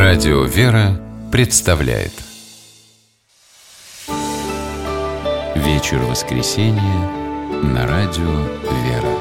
Радио «Вера» представляет вечер воскресенья на радио «Вера».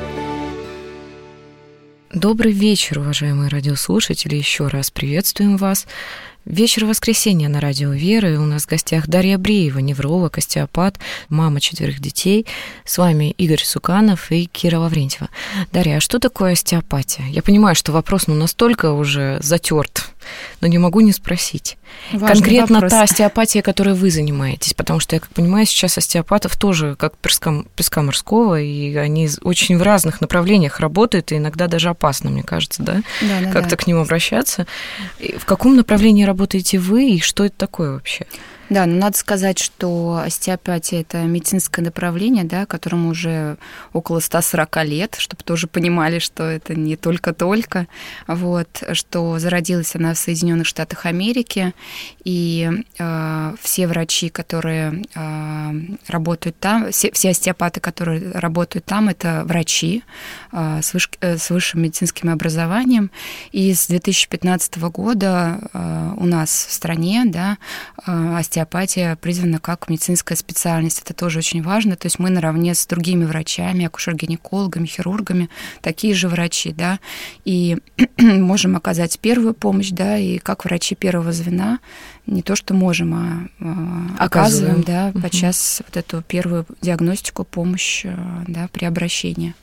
Добрый вечер, уважаемые радиослушатели, еще раз приветствуем вас. Вечер воскресенья на радио «Вера», и у нас в гостях Дарья Бреева, невролог, остеопат, мама 4 детей. С вами Игорь Суканов и Кира Лаврентьева. Дарья, а что такое остеопатия? Я понимаю, что вопрос настолько уже затерт, но не могу не спросить. Важный конкретно вопрос. Та остеопатия, которой вы занимаетесь, потому что, я как понимаю, сейчас остеопатов тоже как песка морского, и они очень в разных направлениях работают, и иногда даже опасно, мне кажется, да? Как-то к ним обращаться. В каком направлении работаете вы, и что это такое вообще? Да, но надо сказать, что остеопатия – это медицинское направление, да, которому уже около 140 лет, чтобы тоже понимали, что это не только-только, что зародилась она в Соединенных Штатах Америки, и все врачи, которые работают там, все остеопаты, которые работают там, это врачи с высшим медицинским образованием, и с 2015 года у нас в стране, да, остеопатия признана как медицинская специальность. Это тоже очень важно. То есть мы наравне с другими врачами, акушер-гинекологами, хирургами, такие же врачи, да, и можем оказать первую помощь, да, и как врачи первого звена не то, что можем, а оказываем, да, подчас вот эту первую диагностику, помощь, да, при обращении.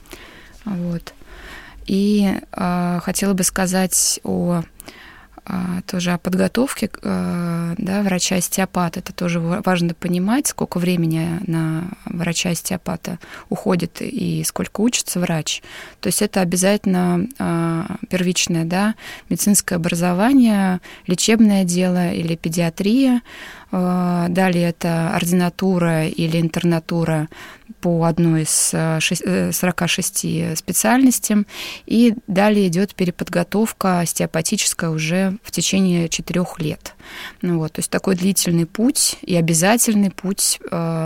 И хотела бы сказать тоже о подготовке, да, врача-остеопата. Это тоже важно понимать, сколько времени на врача-остеопата уходит и сколько учится врач. То есть это обязательно первичное, да, медицинское образование, лечебное дело или педиатрия. Далее это ординатура или интернатура по одной из 46 специальностям. И далее идет переподготовка остеопатическая уже в течение 4 лет. То есть такой длительный путь и обязательный путь,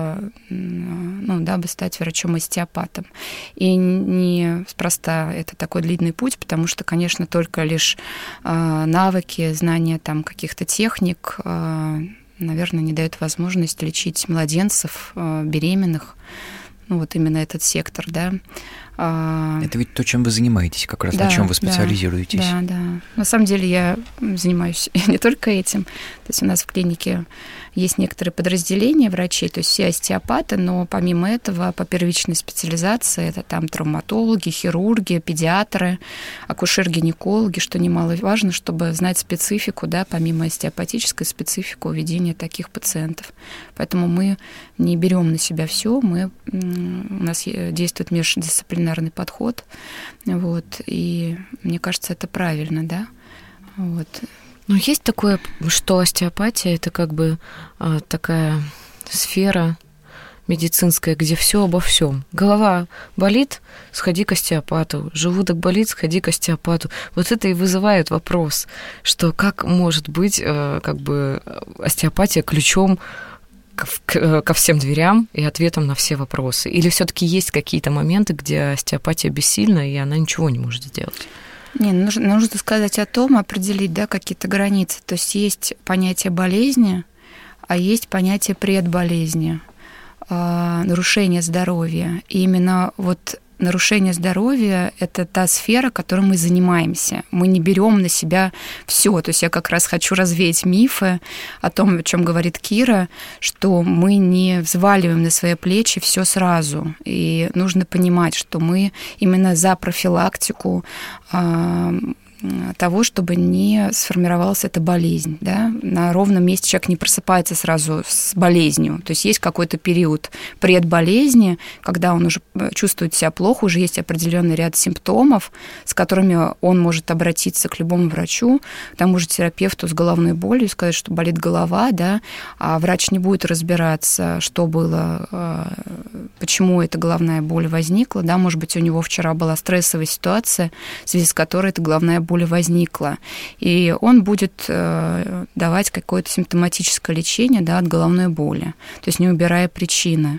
дабы стать врачом-остеопатом. И неспроста это такой длинный путь, потому что, конечно, только лишь навыки, знания там каких-то техник, наверное, не дают возможность лечить младенцев, беременных. Именно этот сектор, да. Это ведь то, чем вы занимаетесь, как раз, да, на чем вы специализируетесь. Да. На самом деле я занимаюсь не только этим. То есть у нас в клинике есть некоторые подразделения врачей, то есть все остеопаты, но помимо этого по первичной специализации это там травматологи, хирурги, педиатры, акушер-гинекологи, что немаловажно, чтобы знать специфику, да, помимо остеопатической специфику ведения таких пациентов. Поэтому мы не берем на себя все, у нас действует междисциплинарный подход, и мне кажется, это правильно, да. Но есть такое, что остеопатия – это как бы такая сфера медицинская, где все обо всем. Голова болит – сходи к остеопату. Желудок болит – сходи к остеопату. Это и вызывает вопрос, что как может быть как бы остеопатия ключом ко всем дверям и ответом на все вопросы? Или все-таки есть какие-то моменты, где остеопатия бессильна, и она ничего не может сделать? Нужно сказать о том, определить, да, какие-то границы. То есть есть понятие болезни, а есть понятие предболезни, нарушение здоровья. И именно нарушение здоровья – это та сфера, которой мы занимаемся. Мы не берем на себя все. То есть я как раз хочу развеять мифы о том, о чем говорит Кира, что мы не взваливаем на свои плечи все сразу. И нужно понимать, что мы именно за профилактику того, чтобы не сформировалась эта болезнь. Да? На ровном месте человек не просыпается сразу с болезнью. То есть есть какой-то период предболезни, когда он уже чувствует себя плохо, уже есть определенный ряд симптомов, с которыми он может обратиться к любому врачу, к тому же терапевту с головной болью, сказать, что болит голова, да? А врач не будет разбираться, что было, почему эта головная боль возникла. Да? Может быть, у него вчера была стрессовая ситуация, в связи с которой эта головная боль возникла, и он будет давать какое-то симптоматическое лечение, да, от головной боли, то есть не убирая причины.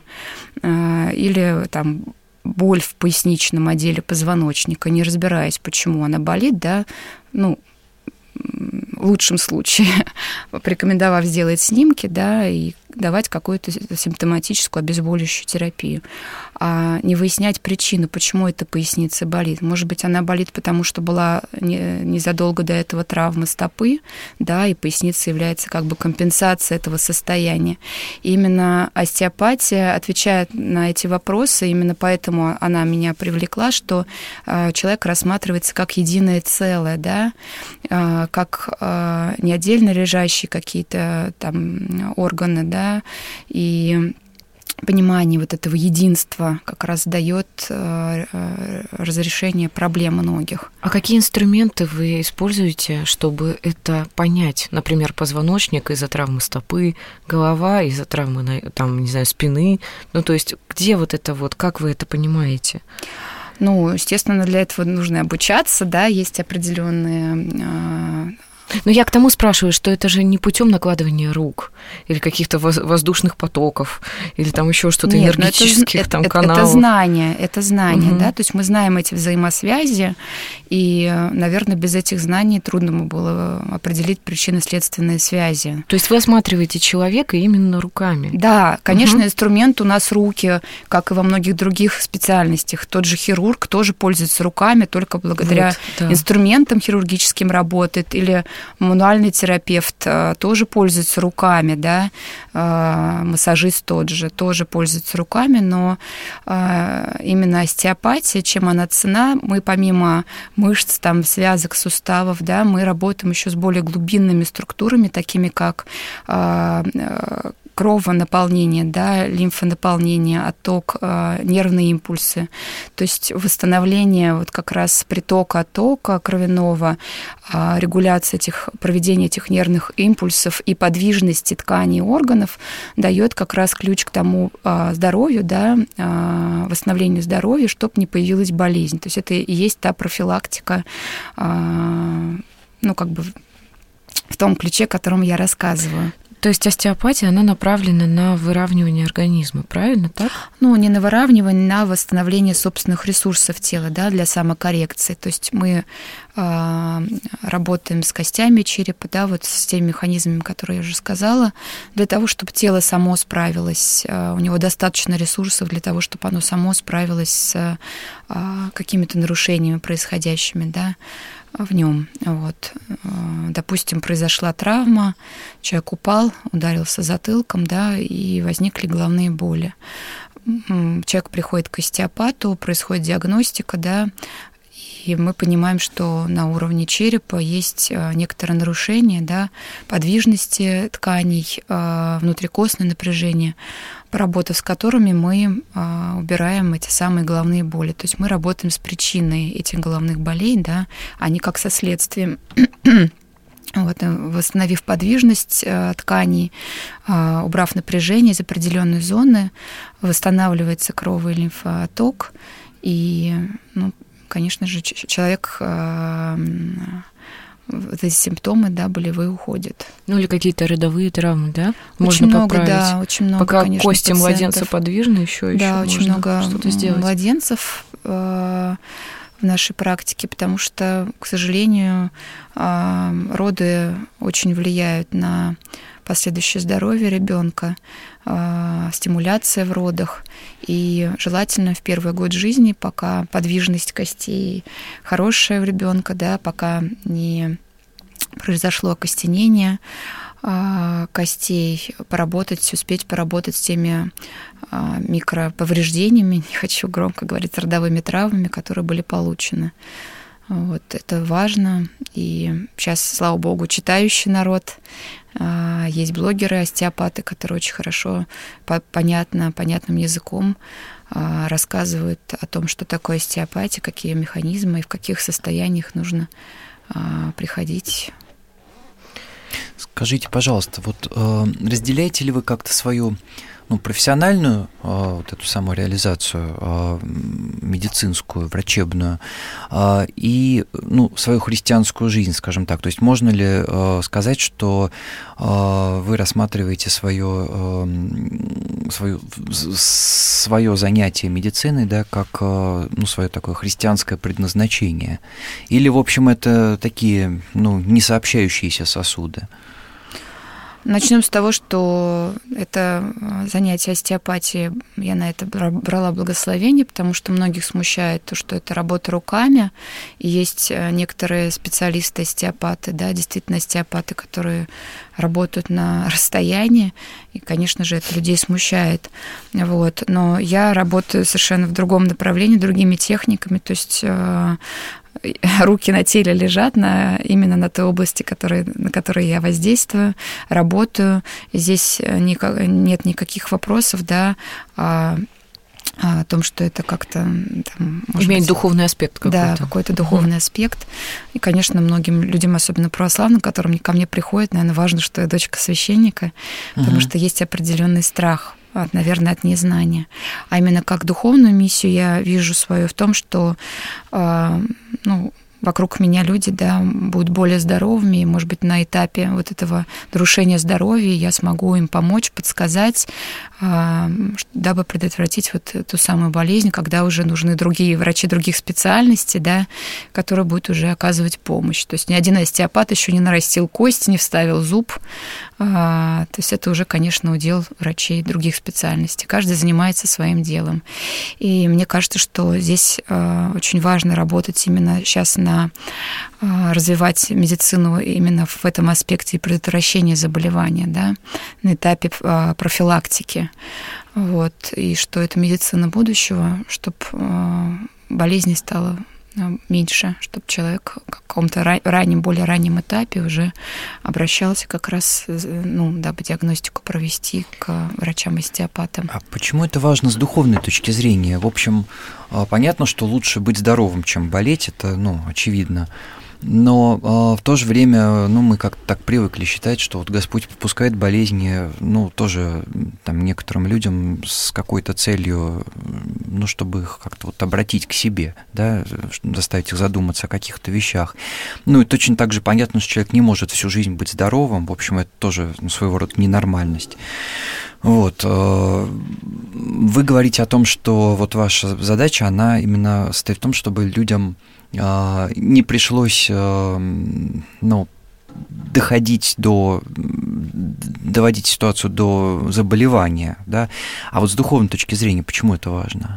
Или там боль в поясничном отделе позвоночника, не разбираясь, почему она болит, да, в лучшем случае, порекомендовав сделать снимки, да, и давать какую-то симптоматическую обезболивающую терапию, а не выяснять причину, почему эта поясница болит. Может быть, она болит, потому что была незадолго до этого травма стопы, да, и поясница является как бы компенсацией этого состояния. И именно остеопатия отвечает на эти вопросы, именно поэтому она меня привлекла, что человек рассматривается как единое целое, да, как не отдельно лежащие какие-то там органы, да, и понимание вот этого единства как раз дает разрешение проблем многих. А какие инструменты вы используете, чтобы это понять? Например, позвоночник из-за травмы стопы, голова из-за травмы, там, не знаю, спины. Ну, то есть где вот это вот, как вы это понимаете? Ну, естественно, для этого нужно обучаться, да, есть определенные... Но я к тому спрашиваю, что это же не путем накладывания рук или каких-то воздушных потоков или там еще что-то энергетических там каналов. Это знание, да, то есть мы знаем эти взаимосвязи, и, наверное, без этих знаний трудно было определить причинно-следственные связи. То есть вы осматриваете человека именно руками? Да, конечно, инструмент у нас руки, как и во многих других специальностях. Тот же хирург тоже пользуется руками, только благодаря инструментам хирургическим работает, или мануальный терапевт тоже пользуется руками, да, массажист тот же тоже пользуется руками, но именно остеопатия, чем она ценна, мы помимо мышц, там, связок, суставов, да, мы работаем еще с более глубинными структурами, такими как кровонаполнение, да, лимфонаполнение, отток, нервные импульсы. То есть восстановление вот как раз притока, оттока кровяного, регуляция проведения этих нервных импульсов и подвижности тканей и органов дает как раз ключ к тому здоровью, да, восстановлению здоровья, чтобы не появилась болезнь. То есть это и есть та профилактика, ну, как бы в том ключе, о котором я рассказываю. То есть остеопатия, она направлена на выравнивание организма, правильно так? Ну, не на выравнивание, на восстановление собственных ресурсов тела, да, для самокоррекции. То есть мы работаем с костями черепа, да, вот с теми механизмами, которые я уже сказала, для того, чтобы тело само справилось, у него достаточно ресурсов для того, чтобы оно само справилось с какими-то нарушениями происходящими, да, в нем. Вот. Допустим, произошла травма, человек упал, ударился затылком, да, и возникли головные боли. Человек приходит к остеопату, происходит диагностика, да, и мы понимаем, что на уровне черепа есть некоторое нарушение, да, подвижности тканей, внутрикостное напряжение, поработав с которыми мы убираем эти самые головные боли. То есть мы работаем с причиной этих головных болей, да, а не как со следствием. Вот, восстановив подвижность тканей, убрав напряжение из определенной зоны, восстанавливается кровый лимфоток, и, ну, конечно же, человек, вот эти симптомы, да, болевые уходят. Ну, или какие-то родовые травмы, да? Очень можно много, поправить. да, очень много, пока конечно, кости пациентов. Младенца подвижны, еще да, очень можно много что-то сделать. Младенцев в нашей практике, потому что, к сожалению, роды очень влияют на последующее здоровье ребенка, стимуляция в родах. И желательно в первый год жизни, пока подвижность костей хорошая у ребенка, да, пока не произошло окостенение костей, успеть поработать с теми микроповреждениями, не хочу громко говорить, родовыми травмами, которые были получены. Вот, это важно. И сейчас, слава богу, читающий народ. Есть блогеры, остеопаты, которые очень хорошо, понятным языком рассказывают о том, что такое остеопатия, какие механизмы и в каких состояниях нужно приходить. Скажите, пожалуйста, вот разделяете ли вы как-то свою профессиональную вот эту самореализацию медицинскую, врачебную, и свою христианскую жизнь, скажем так. То есть можно ли сказать, что вы рассматриваете свое занятие медициной, да, как свое такое христианское предназначение? Или, в общем, это такие не сообщающиеся сосуды? Начнем с того, что это занятие остеопатией, я на это брала благословение, потому что многих смущает то, что это работа руками, и есть некоторые специалисты остеопаты, да, действительно остеопаты, которые работают на расстоянии, и, конечно же, это людей смущает. Вот. Но я работаю совершенно в другом направлении, другими техниками, то есть руки на теле лежат именно на той области, на которой я воздействую, работаю. Здесь нет никаких вопросов, да, о том, что это как-то имеет духовный аспект какой-то. Да, какой-то духовный аспект. И, конечно, многим людям, особенно православным, которым ко мне приходят, наверное, важно, что я дочка священника, потому что есть определенный страх, наверное, от незнания. А именно как духовную миссию я вижу свою в том, что вокруг меня люди, да, будут более здоровыми, и, может быть, на этапе вот этого нарушения здоровья я смогу им помочь, подсказать, дабы предотвратить вот эту самую болезнь, когда уже нужны другие врачи других специальностей, да, которые будут уже оказывать помощь. То есть ни один остеопат еще не нарастил кость, не вставил зуб. То есть это уже, конечно, удел врачей других специальностей. Каждый занимается своим делом. И мне кажется, что здесь очень важно работать именно сейчас развивать медицину именно в этом аспекте предотвращения заболевания, да, на этапе профилактики. Вот. И что это медицина будущего, чтобы болезней стало меньше, чтобы человек в каком-то более раннем этапе уже обращался как раз, дабы диагностику провести к врачам-остеопатам. А почему это важно с духовной точки зрения? В общем, понятно, что лучше быть здоровым, чем болеть, это, очевидно. Но в то же время, мы как-то так привыкли считать, что вот Господь попускает болезни, тоже там некоторым людям с какой-то целью, чтобы их как-то вот обратить к себе, да, заставить их задуматься о каких-то вещах. И точно так же понятно, что человек не может всю жизнь быть здоровым, в общем, это тоже своего рода ненормальность. Вот. Вы говорите о том, что вот ваша задача, она именно состоит в том, чтобы людям не пришлось, доводить ситуацию до заболевания, да? А вот с духовной точки зрения, почему это важно?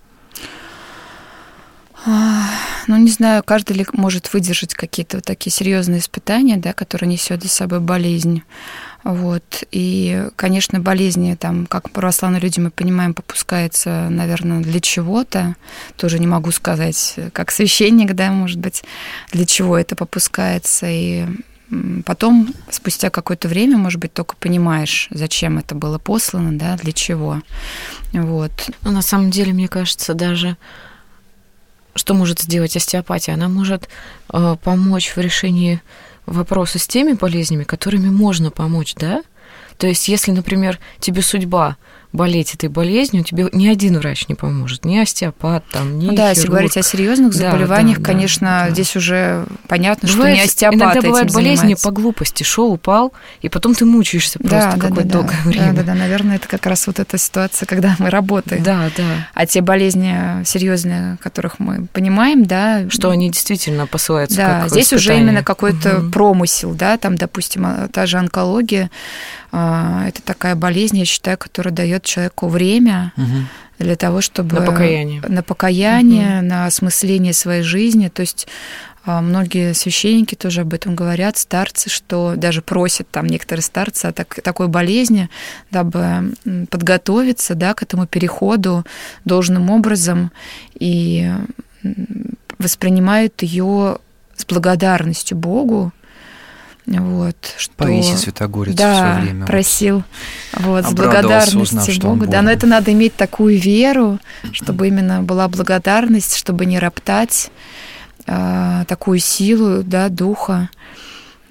Не знаю, каждый ли может выдержать какие-то вот такие серьезные испытания, да, которые несет за собой болезнь. Вот. И, конечно, болезни, как православные люди, мы понимаем, попускается, наверное, для чего-то. Тоже не могу сказать, как священник, да, может быть, для чего это попускается. И потом, спустя какое-то время, может быть, только понимаешь, зачем это было послано, да, для чего. Вот. Но на самом деле, мне кажется, даже что может сделать остеопатия? Она может помочь в решении вопроса с теми болезнями, которыми можно помочь, да? То есть, если, например, тебе судьба болеть этой болезнью, тебе ни один врач не поможет, ни остеопат, ни хирург. Если говорить о серьезных заболеваниях, конечно, здесь уже понятно, бывает, что не остеопат этим занимается. Иногда бывают болезни по глупости, упал, и потом ты мучаешься просто какое-то долгое время. Да, наверное, это как раз вот эта ситуация, когда мы работаем. Да. А те болезни серьезные, которых мы понимаем, да. Что они действительно посылаются как испытание. Здесь уже именно какой-то промысел, да, допустим, та же онкология, это такая болезнь, я считаю, которая дает человеку время для того, чтобы... На покаяние, на осмысление своей жизни. То есть многие священники тоже об этом говорят, старцы, что даже просят некоторые старцы о такой болезни, дабы подготовиться, да, к этому переходу должным образом и воспринимают ее с благодарностью Богу. Вот, что... Паисий Святогорец в свое время просил с благодарностью Богу. Да, но это надо иметь такую веру, чтобы именно была благодарность, чтобы не роптать, такую силу, да, духа.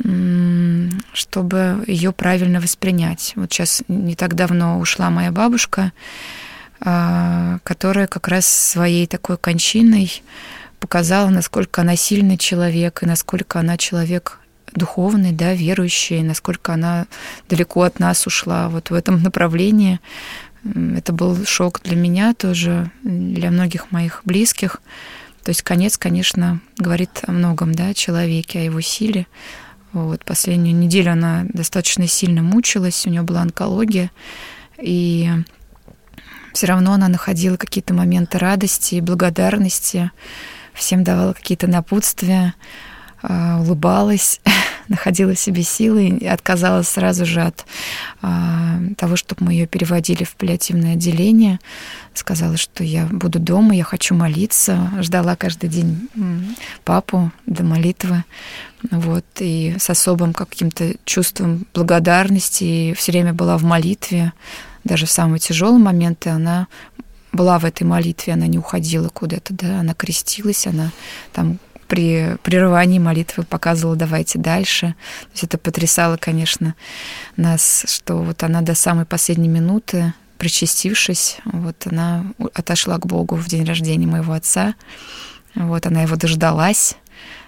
чтобы ее правильно воспринять. Вот сейчас не так давно ушла моя бабушка, которая как раз своей такой кончиной показала, насколько она сильный человек, и насколько она человек духовный, да, верующий, насколько она далеко от нас ушла вот в этом направлении. Это был шок для меня тоже, для многих моих близких. То есть конец, конечно, говорит о многом, да, о человеке, о его силе. Вот, последнюю неделю она достаточно сильно мучилась, у нее была онкология, и все равно она находила какие-то моменты радости и благодарности, всем давала какие-то напутствия, улыбалась, находила в себе силы и отказалась сразу же от того, чтобы мы ее переводили в паллиативное отделение. Сказала, что я буду дома, я хочу молиться. Ждала каждый день папу до молитвы. Вот, и с особым каким-то чувством благодарности. И все время была в молитве. Даже в самые тяжелые моменты она была в этой молитве, она не уходила куда-то, да, она крестилась, она там при прерывании молитвы показывала «давайте дальше». То есть это потрясало, конечно, нас, что вот она до самой последней минуты, причастившись, вот она отошла к Богу в день рождения моего отца. Вот она его дождалась.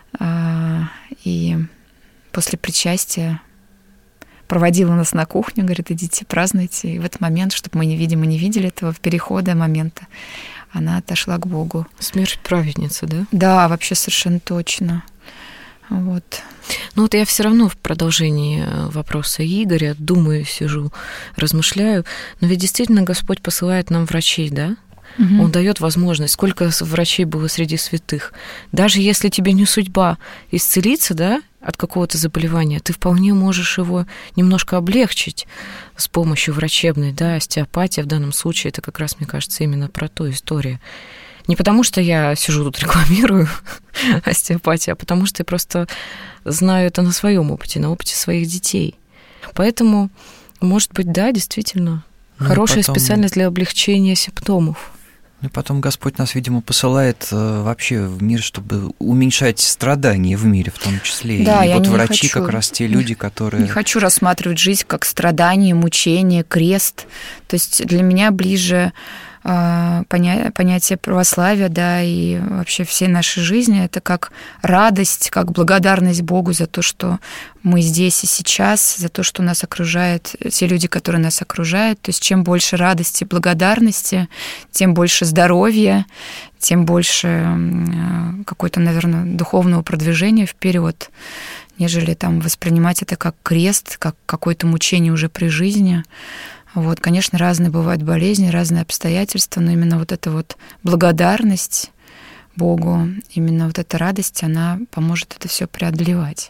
И после причастия проводила нас на кухню, говорит, идите, празднуйте. И в этот момент, чтобы мы не видели этого перехода момента, она отошла к Богу. Смерть праведницы, да? Да, вообще совершенно точно. Вот. Ну вот я все равно в продолжении вопроса Игоря думаю, сижу, размышляю. Но ведь действительно Господь посылает нам врачей, да? Угу. Он дает возможность. Сколько врачей было среди святых. Даже если тебе не судьба исцелиться, да, от какого-то заболевания, ты вполне можешь его немножко облегчить с помощью врачебной, да, остеопатия в данном случае, это как раз, мне кажется, именно про ту историю. Не потому, что я сижу тут рекламирую остеопатию, а потому что я просто знаю это на своем опыте, на опыте своих детей. Поэтому, может быть, да, действительно, хорошая специальность для облегчения симптомов. И потом Господь нас, видимо, посылает вообще в мир, чтобы уменьшать страдания в мире в том числе. Да, и я вот не врачи хочу, как раз те люди, которые... Не хочу рассматривать жизнь как страдание, мучение, крест. То есть для меня ближе понятие православия, да, и вообще всей нашей жизни, это как радость, как благодарность Богу за то, что мы здесь и сейчас, за то, что нас окружает, те люди, которые нас окружают. То есть чем больше радости и благодарности, тем больше здоровья, тем больше какой-то, наверное, духовного продвижения вперед, нежели там воспринимать это как крест, как какое-то мучение уже при жизни. Вот, конечно, разные бывают болезни, разные обстоятельства, но именно вот эта вот благодарность Богу, именно вот эта радость, она поможет это все преодолевать.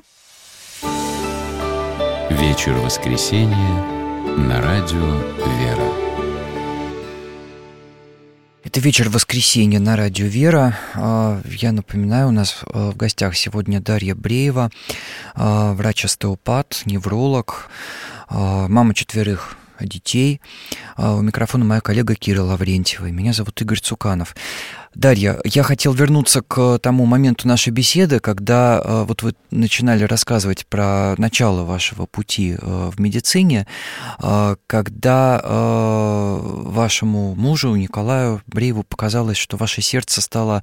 Вечер воскресенья на радио «Вера». Это вечер воскресенья на радио «Вера». Я напоминаю, у нас в гостях сегодня Дарья Бреева, врач-остеопат, невролог, мама 4 детей. У микрофона моя коллега Кира Лаврентьева. Меня зовут Игорь Цуканов. Дарья, я хотел вернуться к тому моменту нашей беседы, когда вот вы начинали рассказывать про начало вашего пути в медицине, когда вашему мужу Николаю Брееву показалось, что ваше сердце стало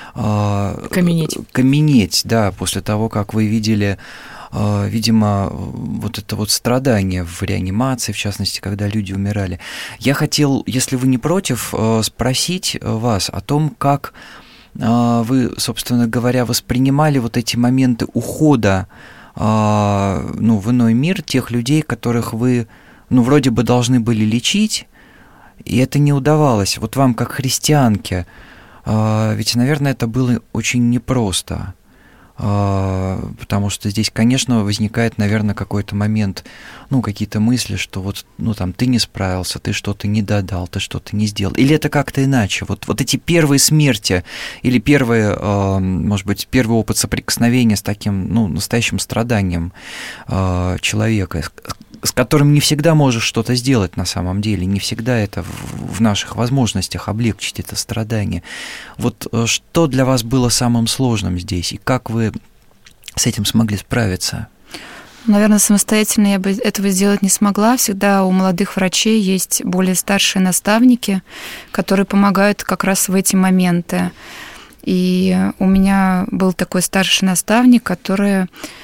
каменеть, да, после того, как вы видели, видимо, вот это вот страдание в реанимации, в частности, когда люди умирали. Я хотел, если вы не против, спросить вас о том, как вы, собственно говоря, воспринимали вот эти моменты ухода в иной мир тех людей, которых вы, вроде бы должны были лечить, и это не удавалось. Вот вам, как христианке, ведь, наверное, это было очень непросто. Потому что здесь, конечно, возникает, наверное, какой-то момент, какие-то мысли, что вот, там, ты не справился, ты что-то не додал, ты что-то не сделал. Или это как-то иначе? Вот эти первые смерти или может быть, первый опыт соприкосновения с таким, настоящим страданием человека, с которым не всегда можешь что-то сделать на самом деле, не всегда это в наших возможностях облегчить это страдание. Вот что для вас было самым сложным здесь, и как вы с этим смогли справиться? Наверное, самостоятельно я бы этого сделать не смогла. Всегда у молодых врачей есть более старшие наставники, которые помогают как раз в эти моменты. И у меня был такой старший наставник, который,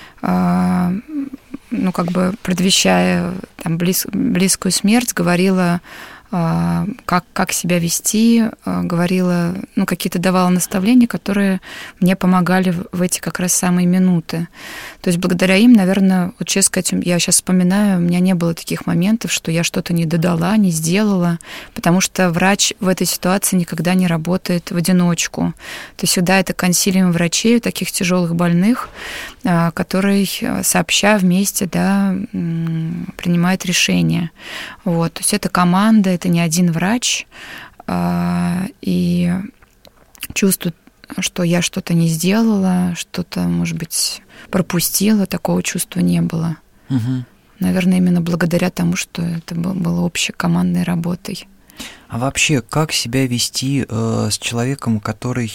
предвещая там, близкую смерть, говорила, как себя вести, говорила, какие-то давала наставления, которые мне помогали в эти как раз самые минуты. То есть благодаря им, наверное, вот честно сказать, я сейчас вспоминаю, у меня не было таких моментов, что я что-то не додала, не сделала, потому что врач в этой ситуации никогда не работает в одиночку. То есть всегда это консилиум врачей, таких тяжелых больных, который, сообща вместе, принимает решения. Вот. То есть это команда, это не один врач, и чувствует, что я что-то не сделала, что-то, может быть, пропустила, такого чувства не было. Угу. Наверное, именно благодаря тому, что это было общей командной работой. А вообще, как себя вести с человеком, который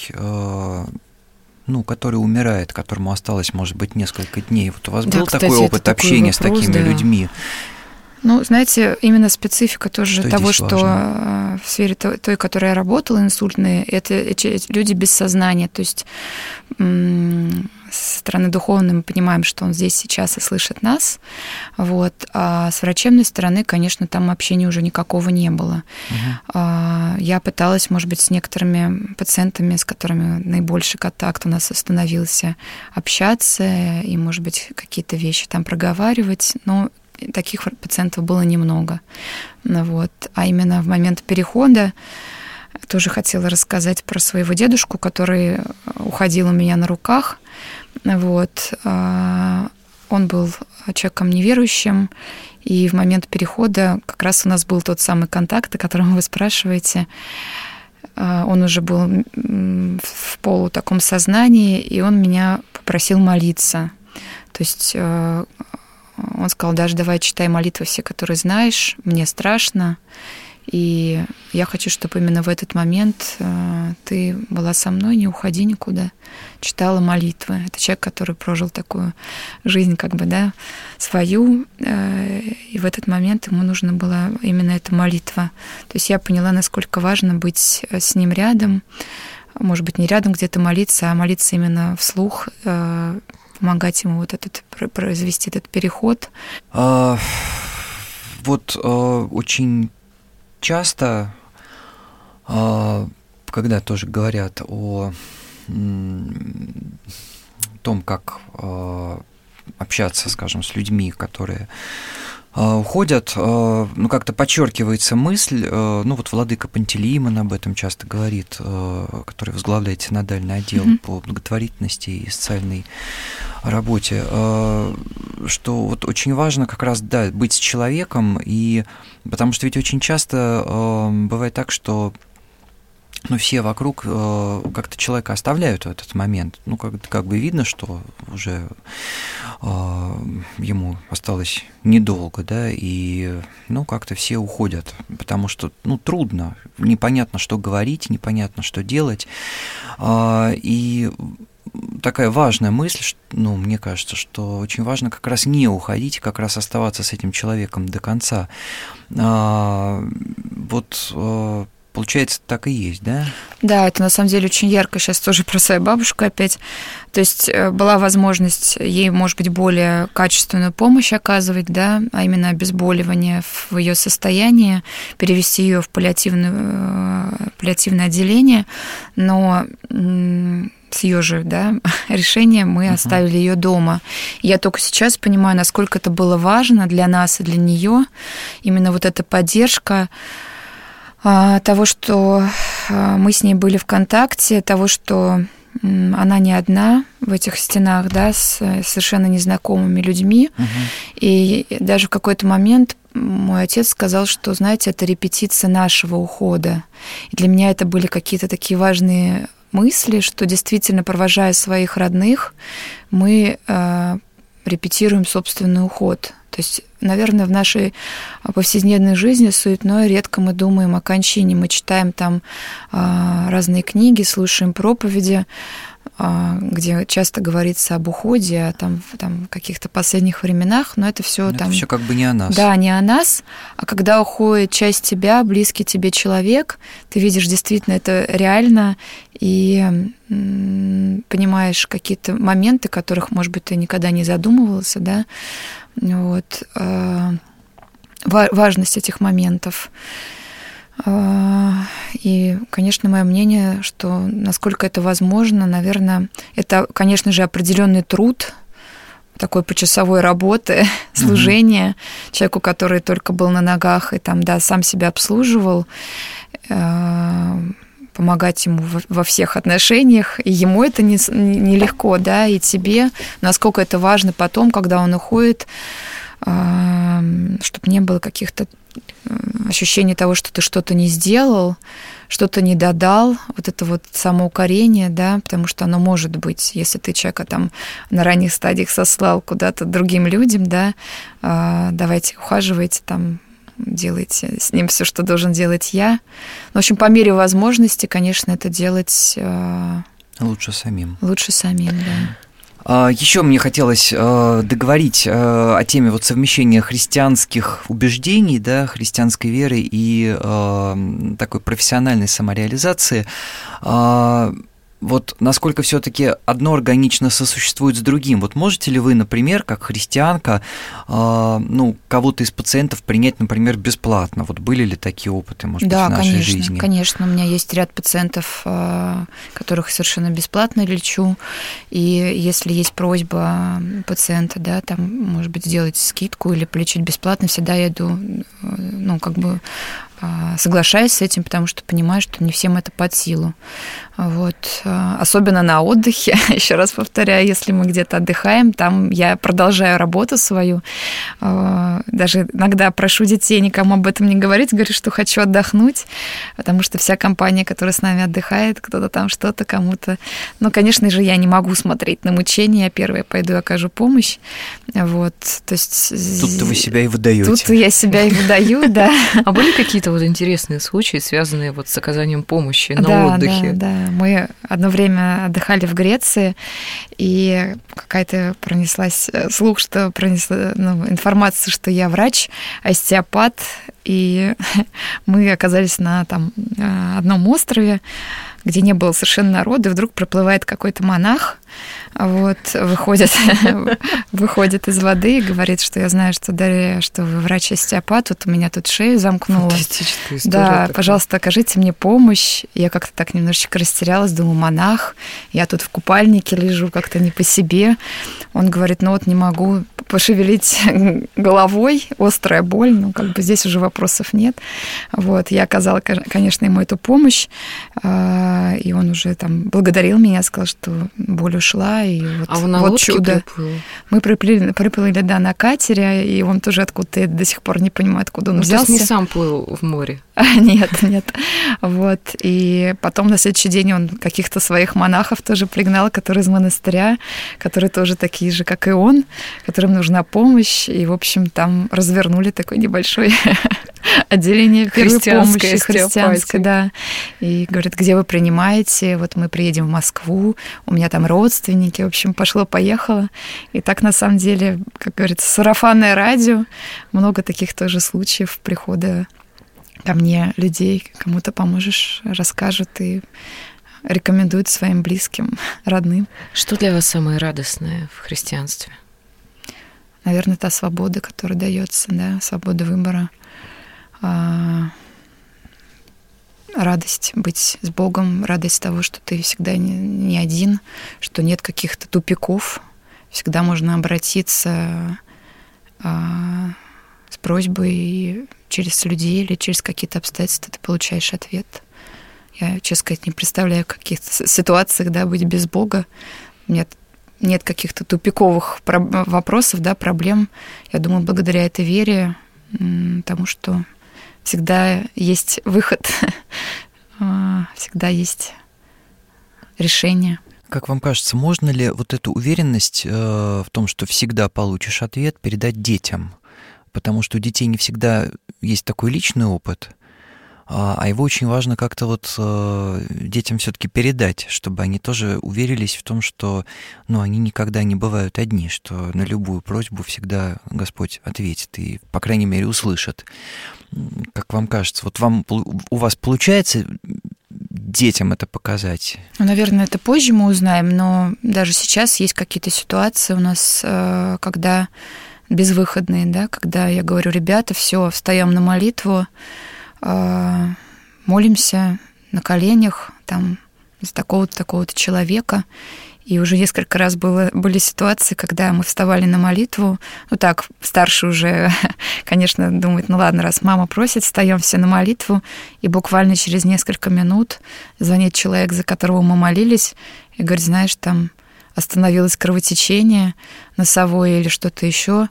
умирает, которому осталось, может быть, несколько дней? Вот у вас был такой опыт общения с такими людьми? Знаете, именно специфика тоже того, что важно? В сфере той, которой я работала, инсультные, это люди без сознания. То есть со стороны духовной мы понимаем, что он здесь сейчас и слышит нас. Вот. А с врачебной стороны, конечно, там общения уже никакого не было. Угу. Я пыталась, может быть, с некоторыми пациентами, с которыми наибольший контакт у нас установился, общаться и, может быть, какие-то вещи там проговаривать, но таких пациентов было немного. Вот. А именно в момент перехода тоже хотела рассказать про своего дедушку, который уходил у меня на руках. Вот. Он был человеком неверующим, и в момент перехода как раз у нас был тот самый контакт, о котором вы спрашиваете. Он уже был в полу таком сознании, и он меня попросил молиться. То есть он сказал: даже давай читай молитвы все, которые знаешь, мне страшно, и я хочу, чтобы именно в этот момент ты была со мной, не уходи никуда, читала молитвы. Это человек, который прожил такую жизнь, свою, и в этот момент ему нужна была именно эта молитва. То есть я поняла, насколько важно быть с ним рядом, может быть, не рядом где-то молиться, а молиться именно вслух, помогать ему произвести этот переход. Очень часто, когда тоже говорят о том, как общаться, скажем, с людьми, которые уходят, как-то подчеркивается мысль, владыка Пантелеимон об этом часто говорит, который возглавляет синодальный отдел по благотворительности и социальной работе, что очень важно как раз, быть с человеком, и потому что ведь очень часто бывает так, что все вокруг как-то человека оставляют в этот момент. Как бы видно, что уже ему осталось недолго, и как-то все уходят, потому что трудно, непонятно, что говорить, непонятно, что делать. И такая важная мысль, мне кажется, что очень важно как раз не уходить, как раз оставаться с этим человеком до конца. Получается, так и есть, да? Да, это на самом деле очень ярко. Сейчас тоже про свою бабушку опять. То есть была возможность ей, может быть, более качественную помощь оказывать, а именно обезболивание в ее состоянии, перевести ее в паллиативное отделение, но с ее же решением мы оставили ее дома. Я только сейчас понимаю, насколько это было важно для нас и для нее, именно эта поддержка того, что мы с ней были в контакте, того, что она не одна в этих стенах, с совершенно незнакомыми людьми. И даже в какой-то момент мой отец сказал, что, знаете, это репетиция нашего ухода. И для меня это были какие-то такие важные мысли, что действительно, провожая своих родных, мы репетируем собственный уход. То есть, наверное, в нашей повседневной жизни суетной редко мы думаем о кончине. Мы читаем там разные книги, слушаем проповеди, где часто говорится об уходе, там каких-то последних временах, но это все там... Это все как бы не о нас. Да, не о нас. А когда уходит часть тебя, близкий тебе человек, ты видишь действительно это реально и понимаешь какие-то моменты, которых, может быть, ты никогда не задумывался, да, вот, важность этих моментов. И, конечно, мое мнение, что насколько это возможно, наверное, это, конечно же, определенный труд, такой почасовой работы, служения человеку, который только был на ногах и там, да, сам себя обслуживал, помогать ему во всех отношениях, и ему это нелегко, да, и тебе, насколько это важно потом, когда он уходит, чтобы не было каких-то ощущений того, что ты что-то не сделал, что-то не додал, вот это вот самоукорение, да, потому что оно может быть, если ты человека там на ранних стадиях сослал куда-то другим людям, да, давайте ухаживайте там, делайте с ним все, что должен делать я. В общем, по мере возможности, конечно, это делать... Лучше самим. Лучше самим, да. Еще мне хотелось договорить о теме вот совмещения христианских убеждений, да, христианской веры и такой профессиональной самореализации. Вот насколько все-таки одно органично сосуществует с другим. Вот можете ли вы, например, как христианка, кого-то из пациентов принять, например, бесплатно? Вот были ли такие опыты, может быть, в нашей жизни? Да, конечно. У меня есть ряд пациентов, которых совершенно бесплатно лечу. И если есть просьба пациента, да, там, может быть, сделать скидку или полечить бесплатно, всегда я иду, соглашаюсь с этим, потому что понимаю, что не всем это под силу. Вот. Особенно на отдыхе, еще раз повторяю, если мы где-то отдыхаем, там я продолжаю работу свою. Даже иногда прошу детей никому об этом не говорить, говорю, что хочу отдохнуть, потому что вся компания, которая с нами отдыхает, кто-то там что-то кому-то... Но, конечно же, я не могу смотреть на мучения, я первая пойду и окажу помощь. Вот. То есть... Тут-то вы себя и выдаете. Тут я себя и выдаю, да. А были какие-то вот интересные случаи, связанные вот с оказанием помощи на отдыхе? Да. Мы одно время отдыхали в Греции, и какая-то пронеслась слух, что пронесла информация, что я врач, остеопат, и мы оказались на одном острове, где не было совершенно народа, и вдруг проплывает какой-то монах, вот, выходит из воды и говорит, что я знаю, что, Дарья, что вы врач-остеопат, вот у меня тут шею замкнула. Фантастическая история. Да, такая. Пожалуйста, окажите мне помощь. Я как-то так немножечко растерялась, думаю, монах, я тут в купальнике лежу, как-то не по себе. Он говорит, не могу пошевелить головой, острая боль, здесь уже вопросов нет. Вот, я оказала, конечно, ему эту помощь, и он уже там благодарил меня, сказал, что боль ушла, и вот, на лодке чудо. приплыл? Мы приплыли, да, на катере, и он тоже откуда-то, я до сих пор не понимаю, откуда он взялся. То есть не сам плыл в море? Нет. Вот, и потом на следующий день он каких-то своих монахов тоже пригнал, которые из монастыря, которые тоже такие же, как и он, которым нужна помощь, и, в общем, там развернули такое небольшое отделение первой помощи христианской, да. И говорит, где вы принимаете? Вот мы приедем в Москву, у меня там родственники, в общем, пошло-поехало. И так, на самом деле, как говорится, сарафанное радио, много таких тоже случаев прихода ко мне людей, кому-то поможешь, расскажут и рекомендуют своим близким, родным. Что для вас самое радостное в христианстве? Наверное, та свобода, которая дается, да, свобода выбора, радость быть с Богом, радость того, что ты всегда не один, что нет каких-то тупиков, всегда можно обратиться с просьбой, и через людей или через какие-то обстоятельства ты получаешь ответ. Я, честно сказать, не представляю, в каких-то ситуациях, да, быть без Бога. Нет каких-то тупиковых вопросов, да, проблем. Я думаю, благодаря этой вере, тому, что всегда есть выход, всегда есть решение. Как вам кажется, можно ли вот эту уверенность в том, что всегда получишь ответ, передать детям? Потому что у детей не всегда есть такой личный опыт. а его очень важно как-то вот детям все-таки передать, чтобы они тоже уверились в том, что они никогда не бывают одни, что на любую просьбу всегда Господь ответит и, по крайней мере, услышит. Как вам кажется, вот у вас получается детям это показать? Наверное, это позже мы узнаем, но даже сейчас есть какие-то ситуации у нас, когда безвыходные, да, когда я говорю: ребята, все, встаем на молитву, молимся на коленях там за такого-то человека. И уже несколько раз были ситуации, когда мы вставали на молитву. Так, старший уже, конечно, думает: ладно, раз мама просит, встаем все на молитву. И буквально через несколько минут звонит человек, за которого мы молились, и говорит: знаешь, там остановилось кровотечение носовое или что-то еще.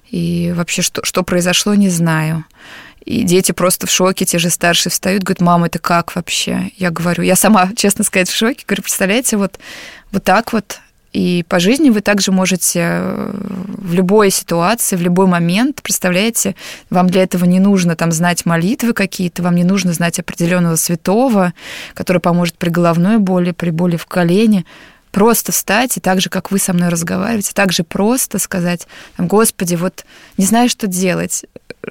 И вообще, что произошло, не знаю. И дети просто в шоке, те же старшие встают, говорят: мама, это как вообще? Я говорю, я сама, честно сказать, в шоке. Говорю: представляете, вот так вот. И по жизни вы также можете в любой ситуации, в любой момент, представляете, вам для этого не нужно там знать молитвы какие-то, вам не нужно знать определенного святого, который поможет при головной боли, при боли в колене. Просто встать и так же, как вы со мной разговариваете, так же просто сказать: Господи, вот не знаю, что делать,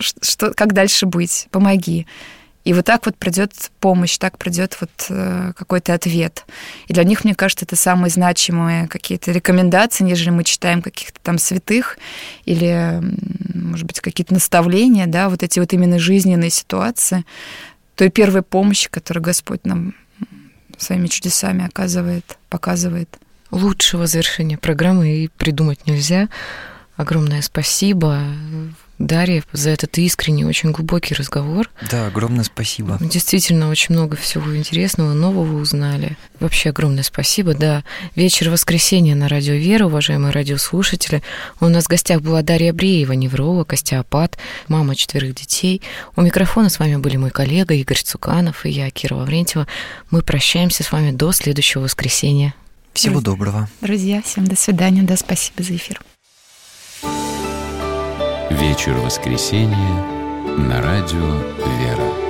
как дальше быть, помоги. И вот так вот придет помощь, так придет вот какой-то ответ. И для них, мне кажется, это самые значимые какие-то рекомендации, нежели мы читаем каких-то там святых или, может быть, какие-то наставления, да, вот эти вот именно жизненные ситуации, той первой помощи, которую Господь нам своими чудесами показывает. Лучшего завершения программы и придумать нельзя. Огромное спасибо, Дарья, за этот искренний, очень глубокий разговор. Да, огромное спасибо. Действительно, очень много всего интересного, нового узнали. Вообще огромное спасибо. Да, вечер воскресенья на радио Вера, уважаемые радиослушатели. У нас в гостях была Дарья Бреева, невролог, остеопат, мама 4 детей. У микрофона с вами были мой коллега Игорь Цуканов и я, Кира Лаврентьева. Мы прощаемся с вами до следующего воскресенья. Всего доброго. Друзья, всем до свидания. Да, спасибо за эфир. Вечер воскресенья на радио Вера.